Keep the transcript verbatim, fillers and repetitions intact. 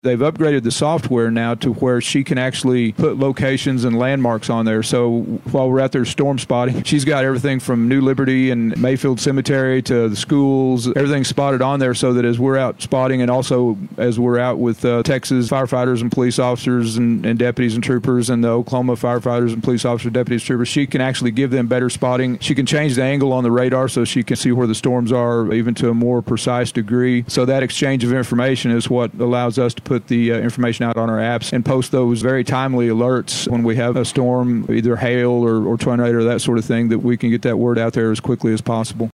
They've upgraded the software now to where she can actually put locations and landmarks on there. So while we're out there storm spotting, she's got everything from New Liberty and Mayfield Cemetery to the schools, everything spotted on there, so that as we're out spotting and also as we're out with uh, Texas firefighters and police officers and, and deputies and troopers and the Oklahoma firefighters and police officers, deputies, troopers, she can actually give them better spotting. She can change the angle on the radar so she can see where the storms are even to a more precise degree. So that exchange of information is what allows us to put the uh, information out on our apps and post those very timely alerts when we have a storm, either hail or, or tornado or that sort of thing, that we can get that word out there as quickly as possible.